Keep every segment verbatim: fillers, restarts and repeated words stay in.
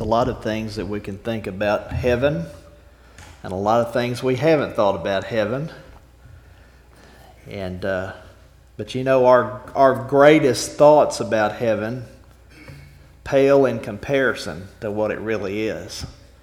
lot of things that we can think about heaven, and a lot of things we haven't thought about heaven. And uh, but you know, our our greatest thoughts about heaven pale in comparison to what it really is.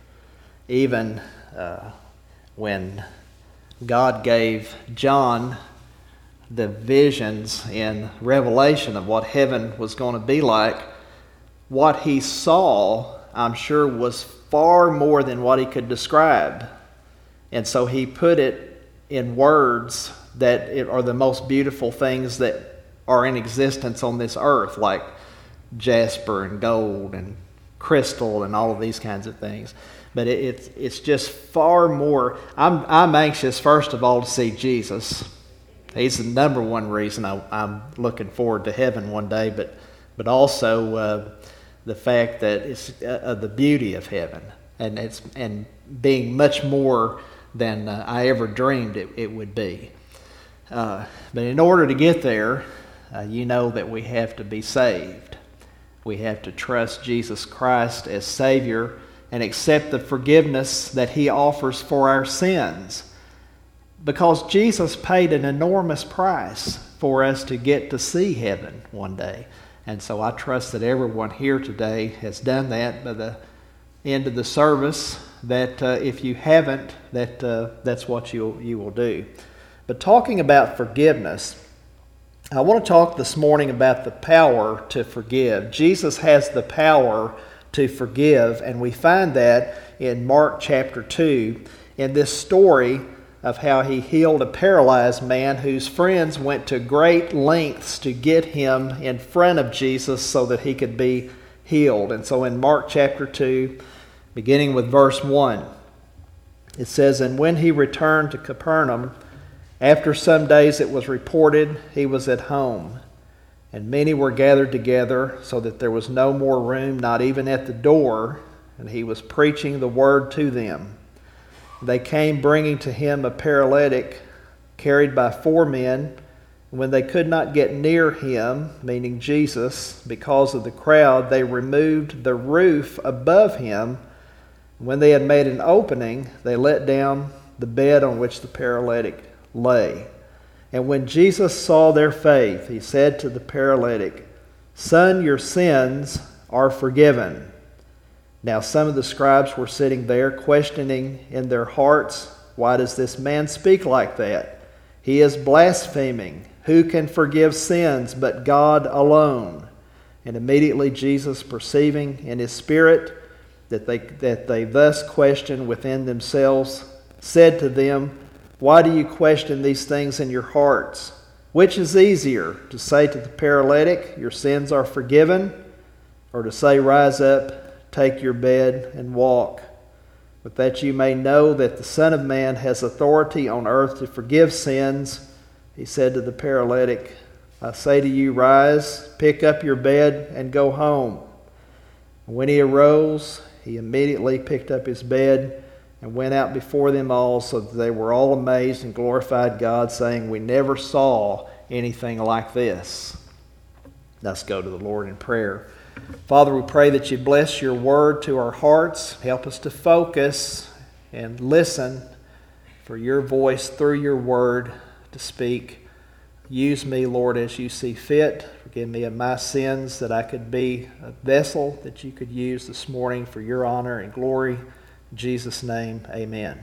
Even uh, when God gave John the visions in Revelation of what heaven was going to be like, what he saw, I'm sure, was far more than what he could describe. And so he put it in words that it are the most beautiful things that are in existence on this earth, like jasper and gold and crystal and all of these kinds of things. But it, it's it's just far more. I'm I'm anxious, first of all, to see Jesus. He's the number one reason I, I'm looking forward to heaven one day, but but also uh, the fact that it's uh, the beauty of heaven, and it's and being much more than uh, I ever dreamed it, it would be. Uh, but in order to get there, uh, you know that we have to be saved. We have to trust Jesus Christ as Savior and accept the forgiveness that He offers for our sins. Because Jesus paid an enormous price for us to get to see heaven one day. And so I trust that everyone here today has done that by the end of the service, that uh, if you haven't, that uh, that's what you you will do. But talking about forgiveness, I want to talk this morning about the power to forgive. Jesus has the power to forgive, and we find that in Mark chapter two, in this story of how He healed a paralyzed man whose friends went to great lengths to get him in front of Jesus so that he could be healed. And so in Mark chapter two, beginning with verse one, it says, "And when He returned to Capernaum, after some days it was reported He was at home, and many were gathered together, so that there was no more room, not even at the door, and He was preaching the word to them. They came bringing to Him a paralytic carried by four men. When they could not get near Him," meaning Jesus, "because of the crowd, they removed the roof above Him. When they had made an opening, they let down the bed on which the paralytic lay. And when Jesus saw their faith, He said to the paralytic, 'Son, your sins are forgiven.' Now some of the scribes were sitting there, questioning in their hearts, 'Why does this man speak like that? He is blaspheming. Who can forgive sins but God alone?' And immediately Jesus, perceiving in His spirit that they that they thus questioned within themselves, said to them, 'Why do you question these things in your hearts? Which is easier, to say to the paralytic, "Your sins are forgiven," or to say, "Rise up, take your bed and walk"? But that you may know that the Son of Man has authority on earth to forgive sins," He said to the paralytic, "I say to you, rise, pick up your bed, and go home." And when he arose, he immediately picked up his bed and went out before them all, so that they were all amazed and glorified God, saying, "We never saw anything like this." Let's go to the Lord in prayer. Father, we pray that you bless your word to our hearts. Help us to focus and listen for your voice through your word to speak. Use me, Lord, as you see fit. Forgive me of my sins, that I could be a vessel that you could use this morning for your honor and glory. In Jesus' name, amen.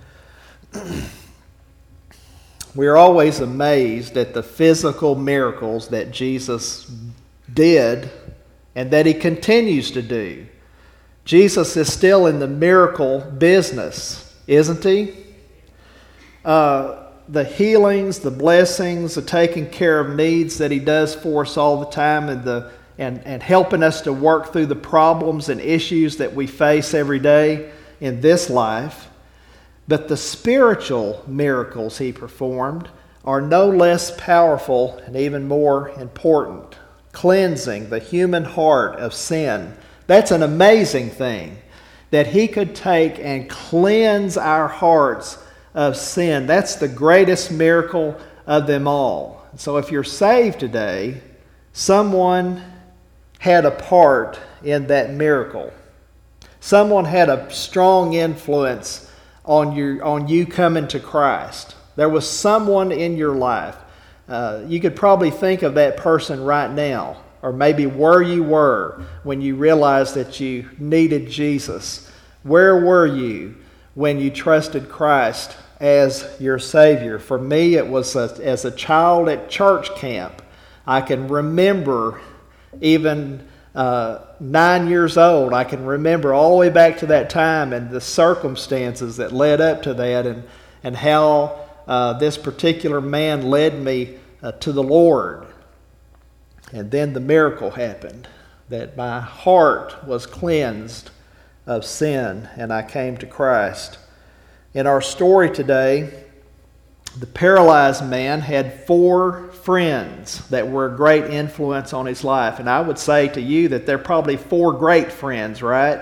We are always amazed at the physical miracles that Jesus did and that He continues to do. Jesus is still in the miracle business, isn't He? Uh, the healings, the blessings, the taking care of needs that He does for us all the time, and the and, and helping us to work through the problems and issues that we face every day in this life. But the spiritual miracles He performed are no less powerful and even more important. Cleansing the human heart of sin. That's an amazing thing, that He could take and cleanse our hearts of sin. That's the greatest miracle of them all. So if you're saved today, someone had a part in that miracle. Someone had a strong influence on you, on you coming to Christ. There was someone in your life. Uh, you could probably think of that person right now, or maybe where you were when you realized that you needed Jesus. Where were you when you trusted Christ as your Savior? For me, it was a, as a child at church camp. I can remember even uh, nine years old. I can remember all the way back to that time and the circumstances that led up to that, and, and how uh, this particular man led me uh, to the Lord. And then the miracle happened, that my heart was cleansed of sin and I came to Christ. In our story today, the paralyzed man had four friends that were a great influence on his life. And I would say to you that they're probably four great friends, right?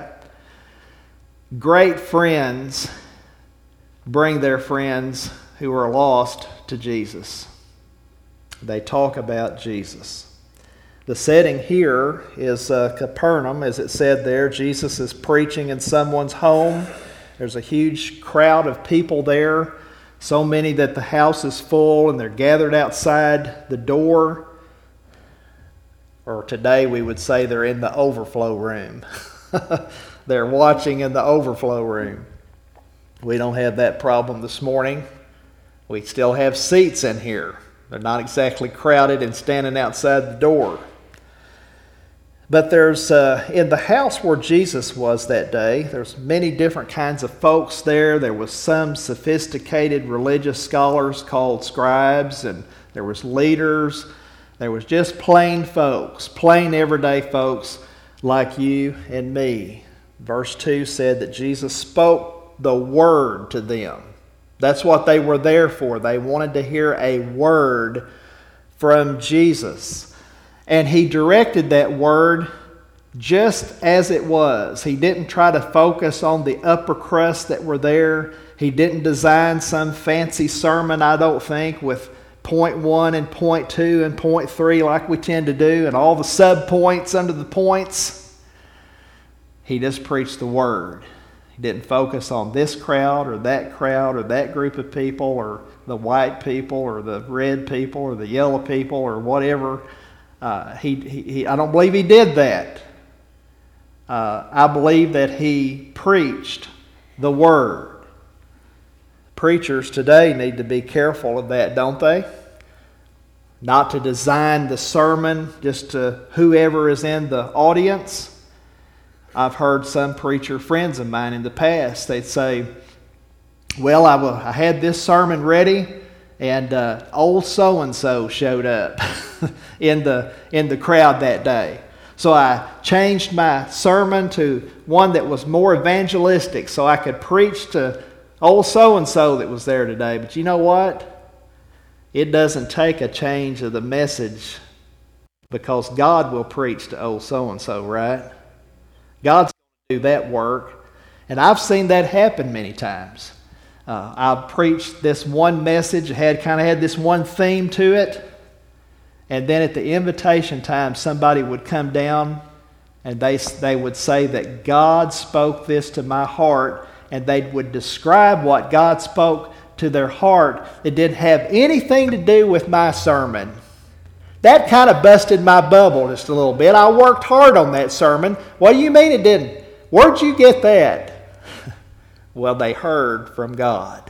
Great friends bring their friends who are lost to Jesus. They talk about Jesus. The setting here is uh, Capernaum, as it said there. Jesus is preaching in someone's home. There's a huge crowd of people there, so many that the house is full, and they're gathered outside the door. Or today we would say they're in the overflow room. They're watching in the overflow room. We don't have that problem this morning. We still have seats in here. They're not exactly crowded and standing outside the door. But there's, uh, in the house where Jesus was that day, there's many different kinds of folks there. There was some sophisticated religious scholars called scribes, and there was leaders. There was just plain folks, plain everyday folks like you and me. Verse two said that Jesus spoke the word to them. That's what they were there for. They wanted to hear a word from Jesus. And he directed that word just as it was. He didn't try to focus on the upper crust that were there. He didn't design some fancy sermon, I don't think, with point one and point two and point three like we tend to do, and all the sub-points under the points. He just preached the word. He didn't focus on this crowd or that crowd or that group of people or the white people or the red people or the yellow people or whatever. Uh, he, he, he, I don't believe he did that. Uh, I believe that he preached the word. Preachers today need to be careful of that, don't they? Not to design the sermon just to whoever is in the audience. I've heard some preacher friends of mine in the past, they'd say, well, I, will, I had this sermon ready, and uh, old so-and-so showed up in the in the crowd that day. So I changed my sermon to one that was more evangelistic so I could preach to old so-and-so that was there today. But you know what? It doesn't take a change of the message, because God will preach to old so-and-so, right? God's going to do that work. And I've seen that happen many times. Uh, I preached this one message, had kind of had this one theme to it, and then at the invitation time, somebody would come down and they they would say that God spoke this to my heart, and they would describe what God spoke to their heart. It didn't have anything to do with my sermon. That kind of busted my bubble just a little bit. I worked hard on that sermon. What do you mean it didn't? Where'd you get that? Well, they heard from God.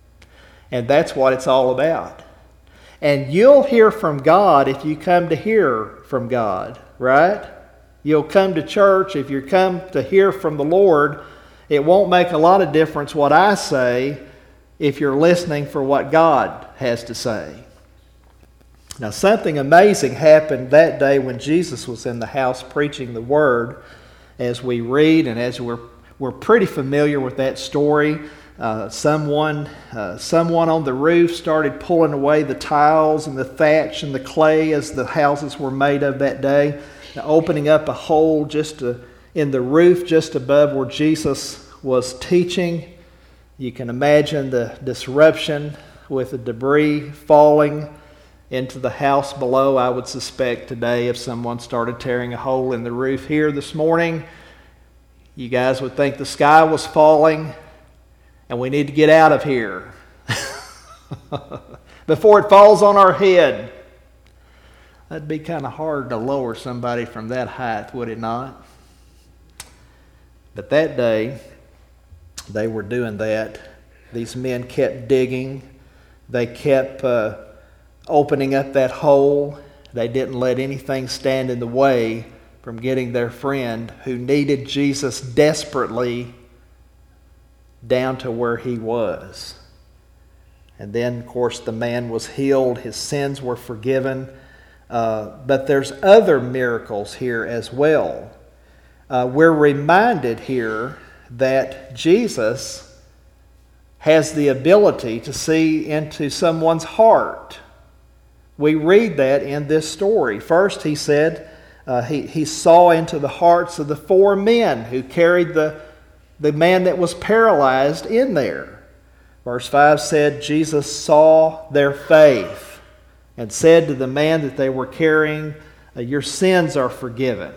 And that's what it's all about. And you'll hear from God if you come to hear from God, right? You'll come to church if you come to hear from the Lord. It won't make a lot of difference what I say if you're listening for what God has to say. Now, something amazing happened that day when Jesus was in the house preaching the word, as we read and as we're We're pretty familiar with that story. Uh, someone, uh, someone on the roof started pulling away the tiles and the thatch and the clay as the houses were made of that day, opening up a hole just to, in the roof just above where Jesus was teaching. You can imagine the disruption with the debris falling into the house below. I would suspect today if someone started tearing a hole in the roof here this morning, you guys would think the sky was falling and we need to get out of here before it falls on our head. That'd be kind of hard to lower somebody from that height, would it not? But that day, they were doing that. These men kept digging. They kept uh, opening up that hole. They didn't let anything stand in the way from getting their friend who needed Jesus desperately down to where he was. And then, of course, the man was healed. His sins were forgiven. Uh, but there's other miracles here as well. Uh, we're reminded here that Jesus has the ability to see into someone's heart. We read that in this story. First, he said uh, he, he saw into the hearts of the four men who carried the, the man that was paralyzed in there. Verse five said, Jesus saw their faith and said to the man that they were carrying, your sins are forgiven.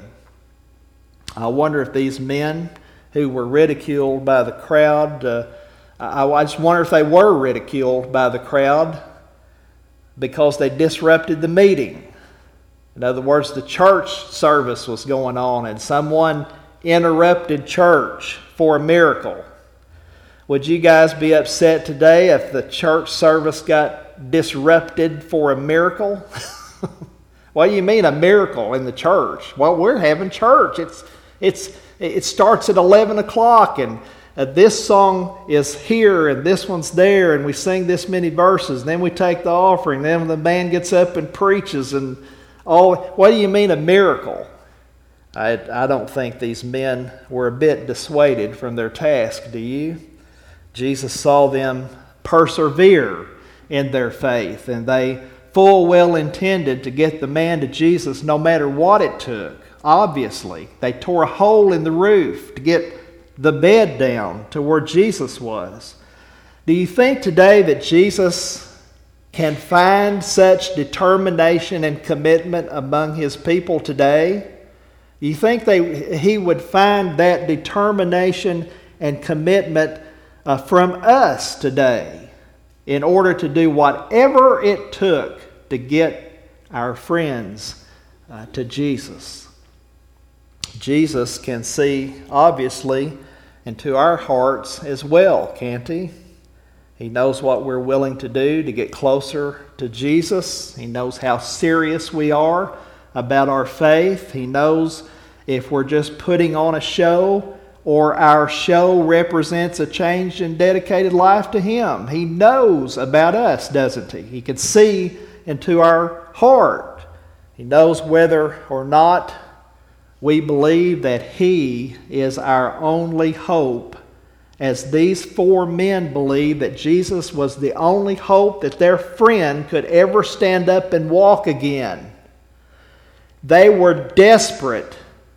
I wonder if these men who were ridiculed by the crowd, uh, I, I just wonder if they were ridiculed by the crowd because they disrupted the meeting. In other words, the church service was going on and someone interrupted church for a miracle. Would you guys be upset today if the church service got disrupted for a miracle? What do you mean a miracle in the church? Well, we're having church. It's it's it starts at eleven o'clock and uh, this song is here and this one's there and we sing this many verses. And then we take the offering. Then the band gets up and preaches and all. What do you mean a miracle? I I don't think these men were a bit dissuaded from their task. Do you? Jesus saw them persevere in their faith, and they full well intended to get the man to Jesus no matter what it took. Obviously, they tore a hole in the roof to get the bed down to where Jesus was. Do you think today that Jesus can find such determination and commitment among his people today? Do you think they, he would find that determination and commitment Uh, from us today in order to do whatever it took to get our friends uh, to Jesus? Jesus can see, obviously, into our hearts as well, can't he? He knows what we're willing to do to get closer to Jesus. He knows how serious we are about our faith. He knows if we're just putting on a show or our show represents a changed and dedicated life to him. He knows about us, doesn't he? He can see into our heart. He knows whether or not we believe that he is our only hope, as these four men believed that Jesus was the only hope that their friend could ever stand up and walk again. They were desperate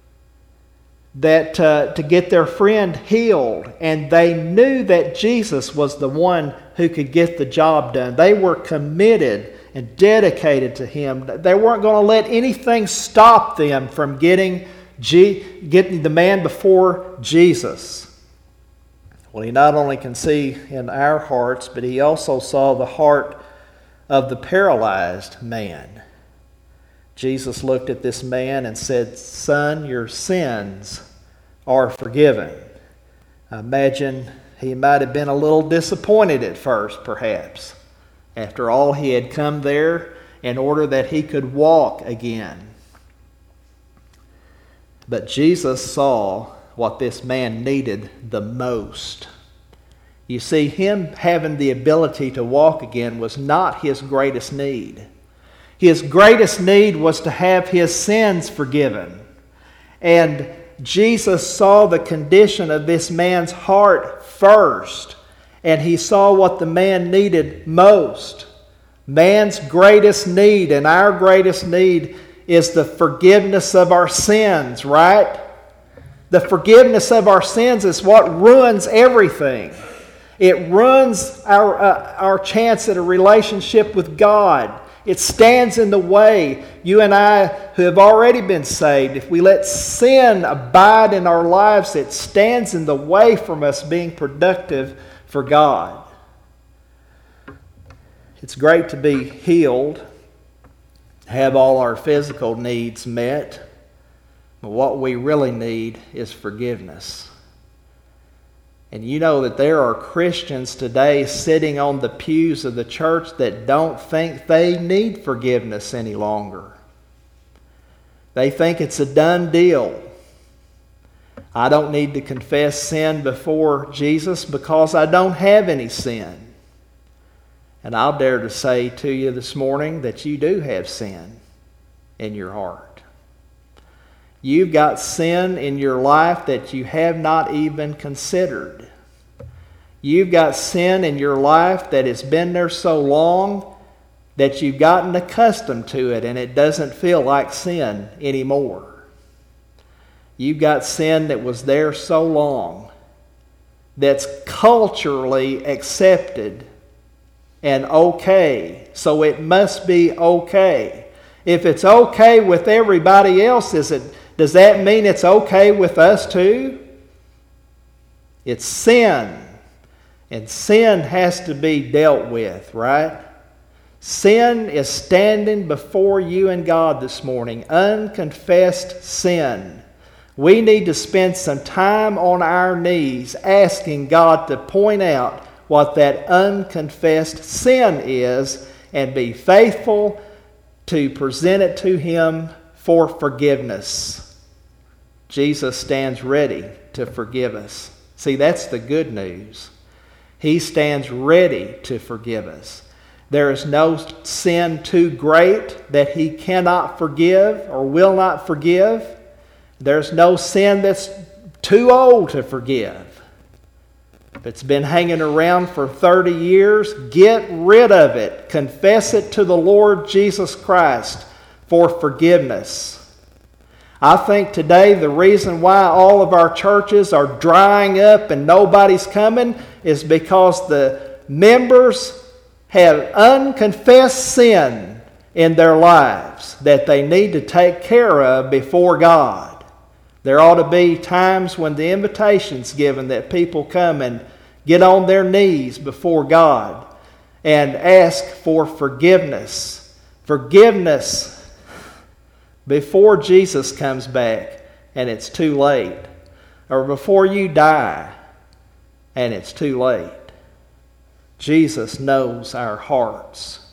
that uh, to get their friend healed, and they knew that Jesus was the one who could get the job done. They were committed and dedicated to him. They weren't going to let anything stop them from getting G- getting the man before Jesus. Well, he not only can see in our hearts, but he also saw the heart of the paralyzed man. Jesus looked at this man and said, "Son, your sins are forgiven." I imagine he might have been a little disappointed at first, perhaps, after all he had come there in order that he could walk again. But Jesus saw what this man needed the most. You see, him having the ability to walk again was not his greatest need. His greatest need was to have his sins forgiven. And Jesus saw the condition of this man's heart first, and he saw what the man needed most. Man's greatest need and our greatest need is the forgiveness of our sins, right? The forgiveness of our sins is what ruins everything. It ruins our, uh, our chance at a relationship with God. It stands in the way. You and I, who have already been saved, if we let sin abide in our lives, it stands in the way from us being productive for God. It's great to be healed, have all our physical needs met, but what we really need is forgiveness. And you know that there are Christians today sitting on the pews of the church that don't think they need forgiveness any longer. They think it's a done deal. I don't need to confess sin before Jesus because I don't have any sin. And I'll dare to say to you this morning that you do have sin in your heart. You've got sin in your life that you have not even considered. You've got sin in your life that has been there so long that you've gotten accustomed to it and it doesn't feel like sin anymore. You've got sin that was there so long that's culturally accepted and okay, so it must be okay. If it's okay with everybody else, is it, does that mean it's okay with us too? It's sin. And sin has to be dealt with, right? Sin is standing before you and God this morning. Unconfessed sin. We need to spend some time on our knees asking God to point out what that unconfessed sin is and be faithful to present it to Him for forgiveness. Jesus stands ready to forgive us. See, that's the good news. He stands ready to forgive us. There is no sin too great that He cannot forgive or will not forgive. There's no sin that's too old to forgive. If it's been hanging around for thirty years, get rid of it. Confess it to the Lord Jesus Christ for forgiveness. I think today the reason why all of our churches are drying up and nobody's coming is because the members have unconfessed sin in their lives that they need to take care of before God. There ought to be times when the invitation's given that people come and get on their knees before God and ask for forgiveness. Forgiveness before Jesus comes back and it's too late. Or before you die and it's too late. Jesus knows our hearts.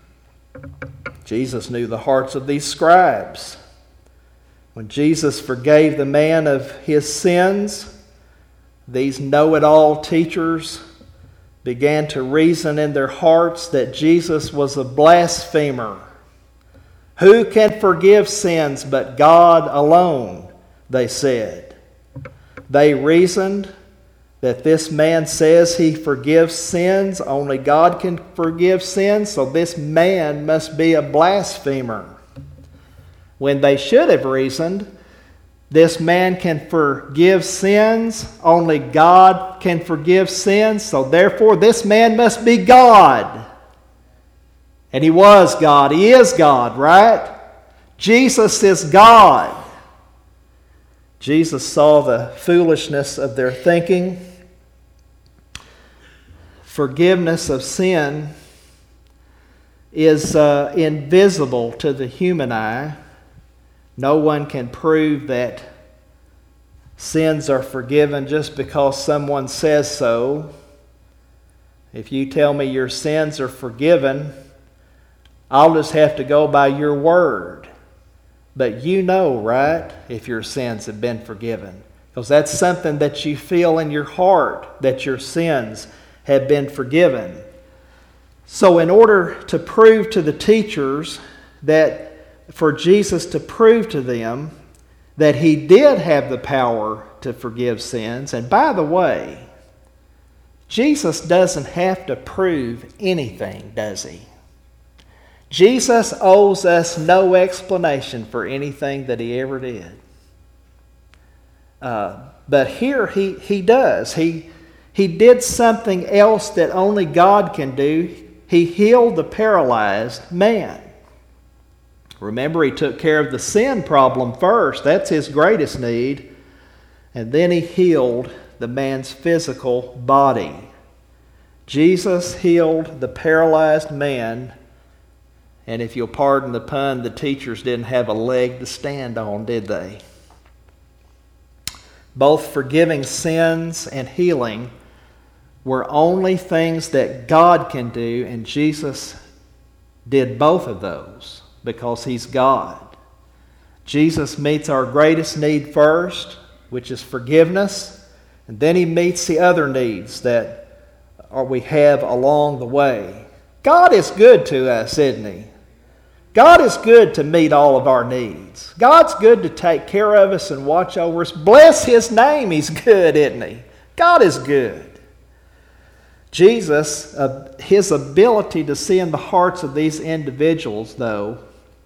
Jesus knew the hearts of these scribes. When Jesus forgave the man of his sins, these know-it-all teachers began to reason in their hearts that Jesus was a blasphemer. Who can forgive sins but God alone, they said. They reasoned that this man says he forgives sins, only God can forgive sins, so this man must be a blasphemer. When they should have reasoned, this man can forgive sins, only God can forgive sins, so therefore this man must be God. And he was God. He is God, right? Jesus is God. Jesus saw the foolishness of their thinking. Forgiveness of sin is uh, invisible to the human eye. No one can prove that sins are forgiven just because someone says so. If you tell me your sins are forgiven, I'll just have to go by your word. But you know, right, if your sins have been forgiven. Because that's something that you feel in your heart, that your sins have been forgiven. So in order to prove to the teachers that, for Jesus to prove to them that He did have the power to forgive sins, and by the way, Jesus doesn't have to prove anything, does He? Jesus owes us no explanation for anything that He ever did. Uh, but here he, he does. He, he did something else that only God can do. he healed the paralyzed man. Remember, he took care of the sin problem first. That's his greatest need. And then he healed the man's physical body. Jesus healed the paralyzed man. And if you'll pardon the pun, the teachers didn't have a leg to stand on, did they? Both forgiving sins and healing were only things that God can do, and Jesus did both of those because he's God. Jesus meets our greatest need first, which is forgiveness, and then he meets the other needs that we have along the way. God is good to us, isn't he? God is good to meet all of our needs. God's good to take care of us and watch over us. Bless his name, he's good, isn't he? God is good. Jesus, uh, his ability to see in the hearts of these individuals, though,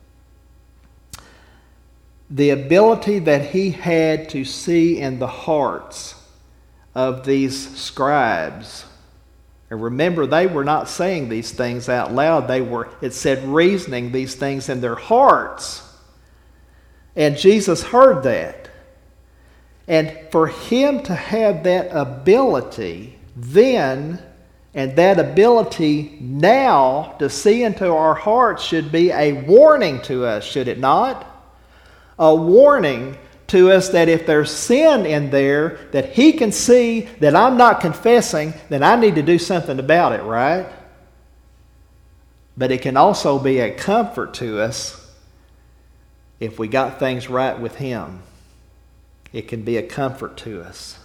the ability that he had to see in the hearts of these scribes. And remember, they were not saying these things out loud. They were, it said, reasoning these things in their hearts. And Jesus heard that. And for him to have that ability then, and that ability now to see into our hearts should be a warning to us, should it not? A warning to us that if there's sin in there, that he can see that I'm not confessing, then I need to do something about it, right? But it can also be a comfort to us if we got things right with him. It can be a comfort to us.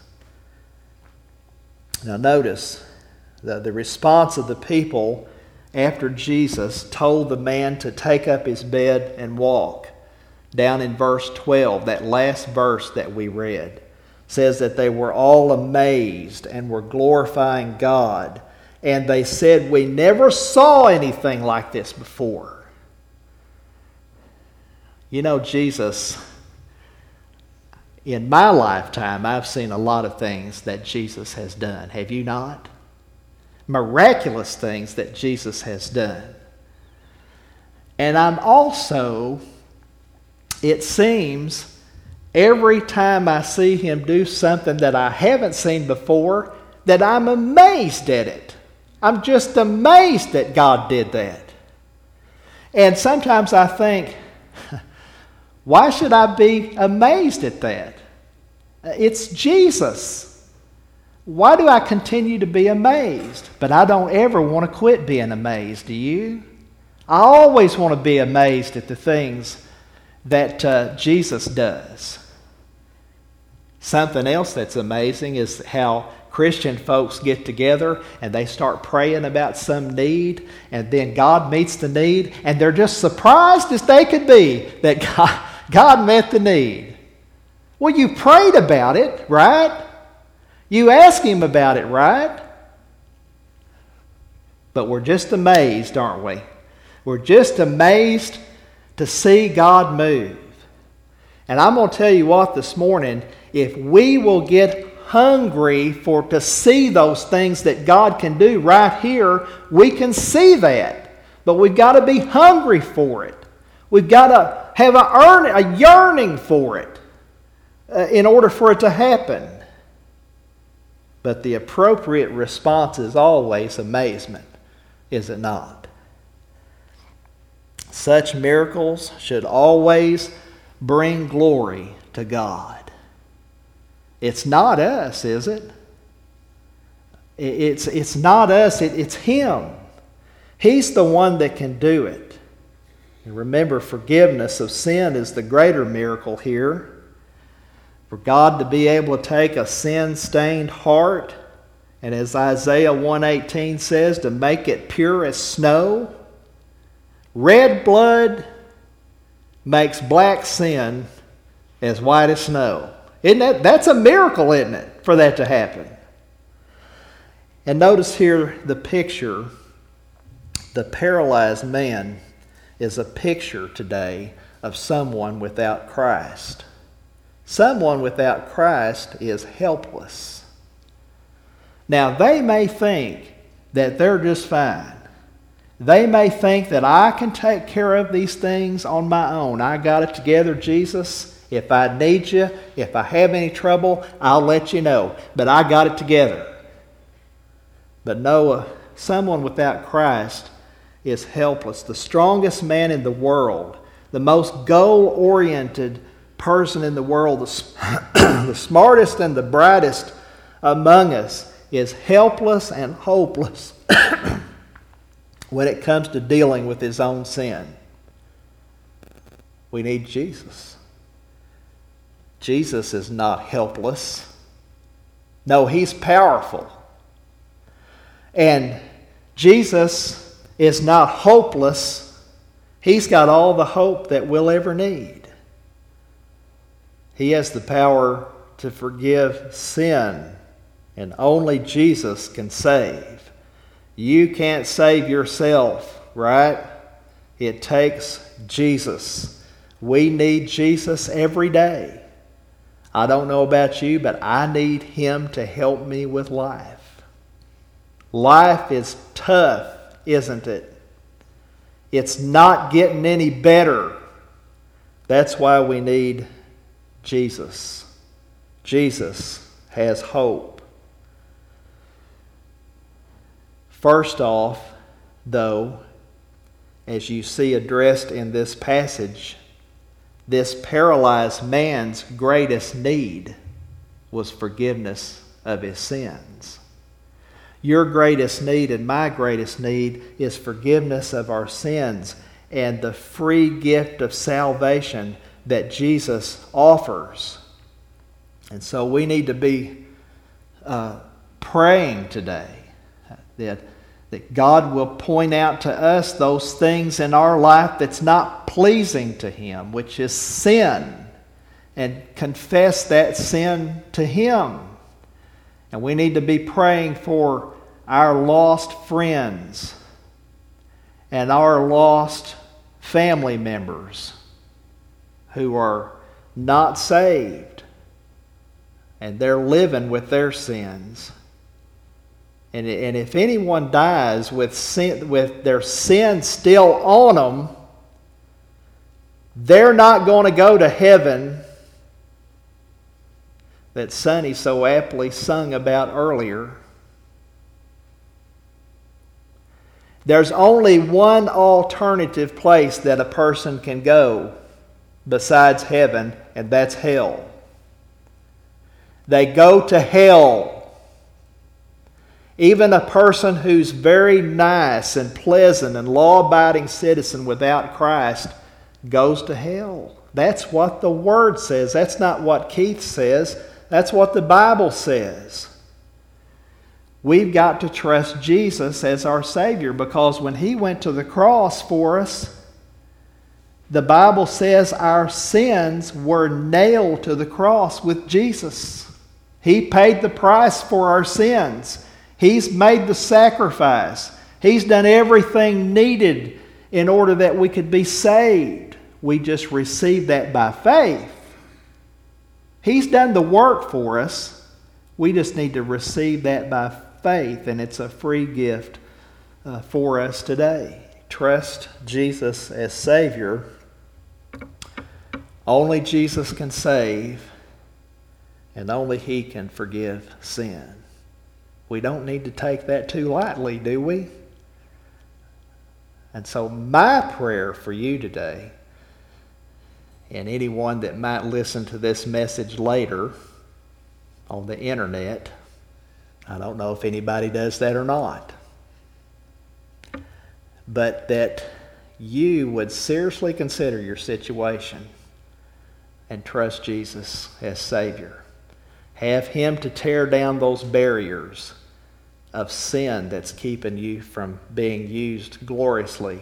Now notice the, the response of the people after Jesus told the man to take up his bed and walk. Down in verse twelve, that last verse that we read, says that they were all amazed and were glorifying God. And they said, we never saw anything like this before. You know, Jesus, in my lifetime, I've seen a lot of things that Jesus has done. Have you not? Miraculous things that Jesus has done. And I'm also, it seems, every time I see him do something that I haven't seen before, that I'm amazed at it. I'm just amazed that God did that. And sometimes I think, why should I be amazed at that? It's Jesus. Why do I continue to be amazed? But I don't ever want to quit being amazed, do you? I always want to be amazed at the things that uh, Jesus does. Something else that's amazing is how Christian folks get together and they start praying about some need, and then God meets the need, and they're just surprised as they could be that God, God met the need. Well, you prayed about it, right? You asked him about it, right? But we're just amazed, aren't we? We're just amazed to see God move. And I'm going to tell you what this morning, if we will get hungry for to see those things that God can do right here, we can see that. But we've got to be hungry for it. We've got to have a, earn, a yearning for it uh, in order for it to happen. But the appropriate response is always amazement, is it not? Such miracles should always bring glory to God. It's not us, is it? It's, it's not us, it, it's him. He's the one that can do it. And remember, forgiveness of sin is the greater miracle here. For God to be able to take a sin-stained heart, and as Isaiah one eighteen says, to make it pure as snow. Red blood makes black sin as white as snow. Isn't that, that's a miracle, isn't it, for that to happen? And notice here the picture. The paralyzed man is a picture today of someone without Christ. Someone without Christ is helpless. Now, they may think that they're just fine. They may think that I can take care of these things on my own. I got it together, Jesus. If I need you, if I have any trouble, I'll let you know. But I got it together. But Noah, someone without Christ, is helpless. The strongest man in the world, the most goal-oriented person in the world, the, the smartest and the brightest among us, is helpless and hopeless when it comes to dealing with his own sin. We need Jesus. Jesus is not helpless. No, he's powerful. And Jesus is not hopeless. He's got all the hope that we'll ever need. He has the power to forgive sin, and only Jesus can save. You can't save yourself, right? It takes Jesus. We need Jesus every day. I don't know about you, but I need him to help me with life. Life is tough, isn't it? It's not getting any better. That's why we need Jesus. Jesus has hope. First off, though, as you see addressed in this passage, this paralyzed man's greatest need was forgiveness of his sins. Your greatest need and my greatest need is forgiveness of our sins and the free gift of salvation that Jesus offers. And so we need to be uh, praying today that, that God will point out to us those things in our life that's not pleasing to him, which is sin, and confess that sin to him. And we need to be praying for our lost friends and our lost family members who are not saved and they're living with their sins. And, and if anyone dies with sin, with their sin still on them, they're not going to go to heaven that Sonny so aptly sung about earlier. There's only one alternative place that a person can go besides heaven, and that's hell. They go to hell. Even a person who's very nice and pleasant and law-abiding citizen without Christ goes to hell. That's what the Word says. That's not what Keith says. That's what the Bible says. We've got to trust Jesus as our Savior, because when He went to the cross for us, the Bible says our sins were nailed to the cross with Jesus. He paid the price for our sins. He's made the sacrifice. He's done everything needed in order that we could be saved. We just receive that by faith. He's done the work for us. We just need to receive that by faith, and it's a free gift uh, for us today. Trust Jesus as Savior. Only Jesus can save, and only He can forgive sin. We don't need to take that too lightly, do we? And so my prayer for you today, and anyone that might listen to this message later on the internet, I don't know if anybody does that or not, but that you would seriously consider your situation and trust Jesus as Savior. Have Him to tear down those barriers of sin that's keeping you from being used gloriously